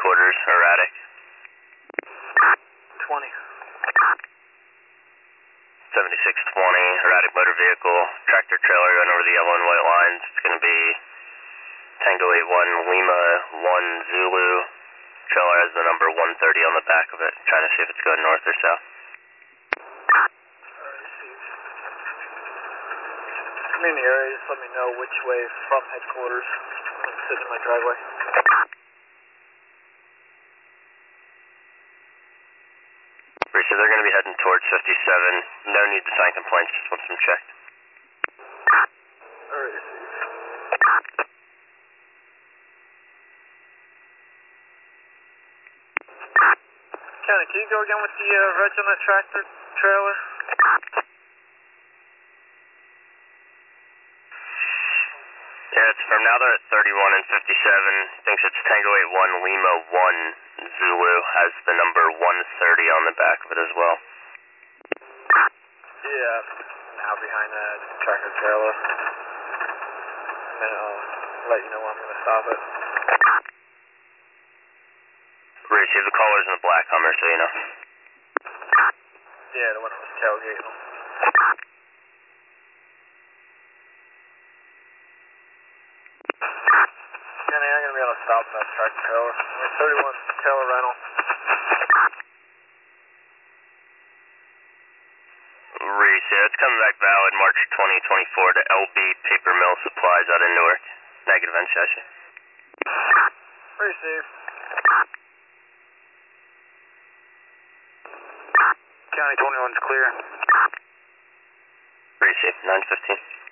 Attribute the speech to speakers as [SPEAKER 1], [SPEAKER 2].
[SPEAKER 1] headquarters, erratic.
[SPEAKER 2] 20.
[SPEAKER 1] 7620, erratic motor vehicle, tractor trailer going over the yellow and white lines. It's going to be Tango 81 Lima 1 Zulu. Trailer has the number 130 on the back of it. Trying to see if it's going north or south.
[SPEAKER 2] I'm in the area, just let me know which way from headquarters. I'm sitting in my driveway.
[SPEAKER 1] So they're going to be heading towards 57. No need to sign complaints, just want them checked.
[SPEAKER 2] Alright, County, can you go again with the reg on that tractor trailer?
[SPEAKER 1] Yeah, it's from now they're at 31 and 57. Thinks it's Tango 81 Lima 1 Zulu. Has the number 130 on the back of it as well.
[SPEAKER 2] Yeah, now behind that tractor trailer. And then I'll let you know when I'm going to stop it.
[SPEAKER 1] Receive the caller's in the black Hummer, so you know.
[SPEAKER 2] Yeah, the one that was tailgating them. Kenny, I'm going to be able to stop that tractor trailer. 31 Taylor rental.
[SPEAKER 1] Reese, yeah, it's coming back valid March 2024 to LB Paper Mill Supplies out of Newark. Negative end session.
[SPEAKER 2] Receive. County 21's clear.
[SPEAKER 1] Receive, 915.